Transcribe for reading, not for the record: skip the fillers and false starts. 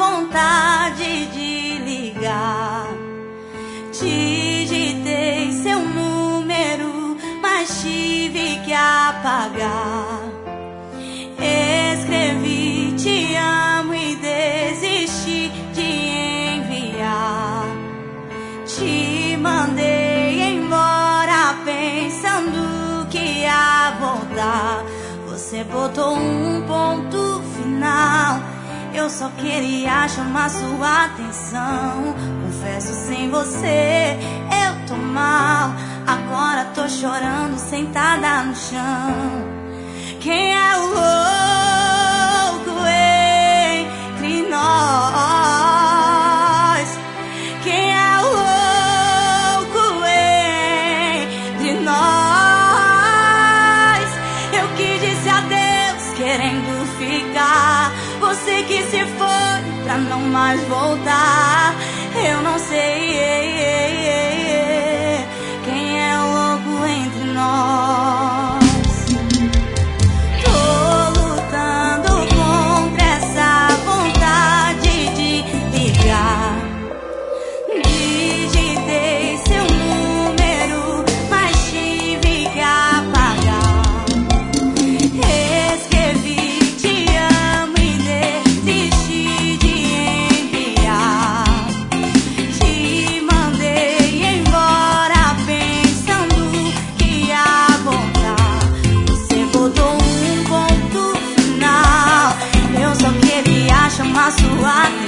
vontade de ligar. Digitei seu número, mas tive que apagar. Escrevi te amo e desisti de enviar. Te mandei embora pensando que ia voltar. Você botou um ponto final. Eu só queria chamar sua atenção. Confesso, sem você eu tô mal. Agora tô chorando sentada no chão. Quem é o louco entre nós? Quem é o louco entre nós? Eu que disse adeus querendo ficar. Você que se foi pra não mais voltar. Eu não sei quem é o louco entre nós. Tô lutando contra essa vontade de ligar. Digitei seu número, mas tive que apagar. Escrevi te amo e desisti de enviar. Te mandei embora pensando que ia voltar. Você botou um ponto final. Eu só queria chamar sua atenção.